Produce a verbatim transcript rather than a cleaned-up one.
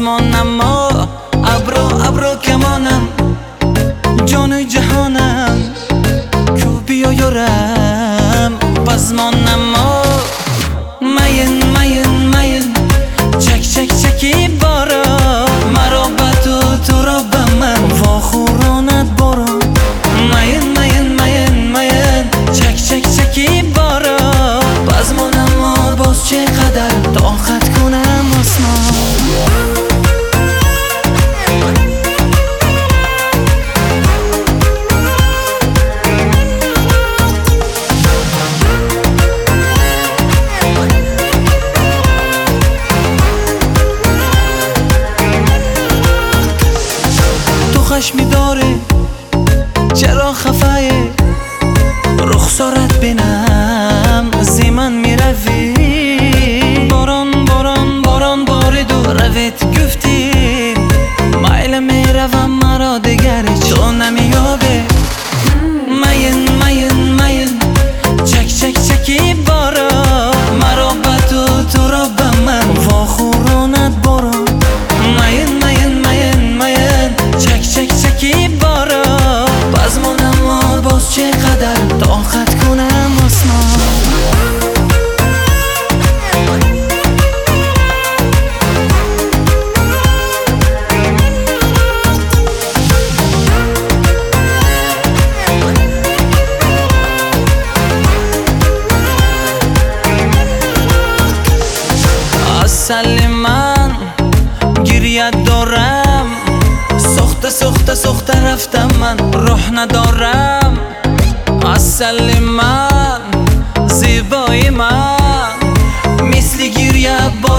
پزمان نما ابرو ابرو کمانم جان جهانم کو بیا یارم پزمان نما مین مین مین چک چک چکی بارا مرا به تو تو را به من واخوراند بارا مین مین مین مین چک چک چکی بارا پزمان نما باز چقدر طاقت کنم آسمان خشمی داره چرا خفایه رخسارت بینم زیمن میروی باران باران باران بارید و رویت گفتی مایل میروم مرا دگری تو نمیابه مین مین مین چک چک چکی بارا مرا به تو تو را به من واخوراند بارا مین مین مین مین چک چک چکی بارا پزمانم باز چقدر طاقت کنم آسمان اصل من گریت دارم سخت سخت سخت رفتم من روح ندارم اصل من زیبای من مثل گریه با